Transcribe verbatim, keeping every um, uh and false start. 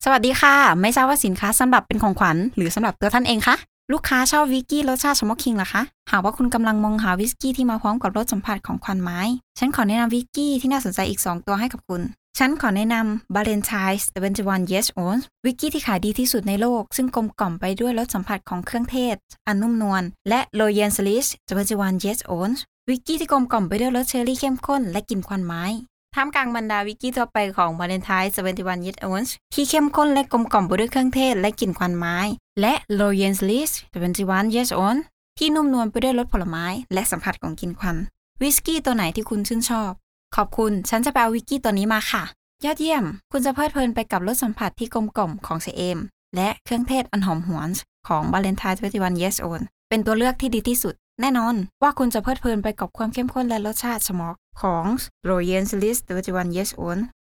สวัสดีค่ะไม่ทราบว่าสินค้าสำหรับเป็นของขวัญหรือสำหรับตัวท่านเองคะลูกค้าชอบวิสกี้รสชาติสโมกคิงเหรอคะหากว่าคุณกำลังมองหาวิสกี้ที่มาพร้อมกับรสสัมผัสของควันไม้ฉันขอแนะนำวิสกี้ที่น่าสนใจอีกสองตัวให้กับคุณฉันขอแนะนำ Valentine's ยี่สิบเอ็ด Years Old วิสกี้ที่ขายดีที่สุดในโลกซึ่งกลมกล่อมไปด้วยรสสัมผัสของเครื่องเทศอันนุ่มนวลและ Royal Slice ยี่สิบเอ็ด Years Old วิสกี้ที่กลมกล่อมไปด้วยรสเชอร์รี่เข้มข้นและกลิ่นควันไม้ท่ามกลางบรรดาวิสกี้ทั่วไปของ Valentine's ยี่สิบเอ็ด Years Old ที่เข้มข้นและกลมกล่อมไปด้วยเครื่องเทศและกลิ่นควันไม้และ Royal Slice ยี่สิบเอ็ด Years Old ที่นุ่มนวลไปด้วยรสผลไม้และสัมผัสของกลิ่นควันวิสกี้ตัวไหนที่คุณชื่นชอบขอบคุณฉันจะไปเอาวิสกี้ตัวนี้มาค่ะยอดเยี่ยมคุณจะเพลิดเพลินไปกับรสสัมผัสที่กลมกล่อมของเซเอมและเครื่องเทศอันหอมหวนของ Valentine's ยี่สิบเอ็ด Years Old เป็นตัวเลือกที่ดีที่สุดแน่นอนว่าคุณจะเพลิดเพลินไปกับความเข้มข้นและรสชาติสโมกของ Royal Slice ยี่สิบเอ็ด Years Old